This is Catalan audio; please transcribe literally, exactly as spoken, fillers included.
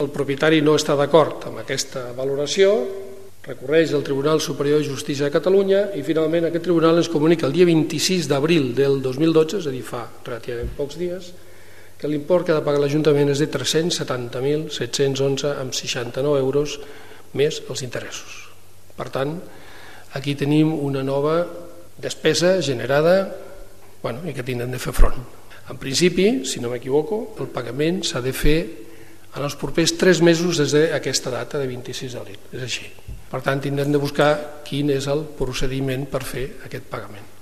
el propietari no està d'acord amb aquesta valoració, recorreix al Tribunal Superior de Justícia de Catalunya i finalment aquest tribunal ens comunica el dia vint-i-sis d'abril del dos mil dotze, és a dir, fa relativament pocs dies, que l'import que ha de pagar l'Ajuntament és de tres-cents setanta mil set-cents onze coma seixanta-nou euros més els interessos. Per tant, aquí tenim una nova despesa generada, bueno, i que tindrem de fer front. En principi, si no m'equivoco, el pagament s'ha de fer en els propers tres mesos des d'aquesta data de vint-i-sis d'abril. És així. Per tant, tindrem de buscar quin és el procediment per fer aquest pagament.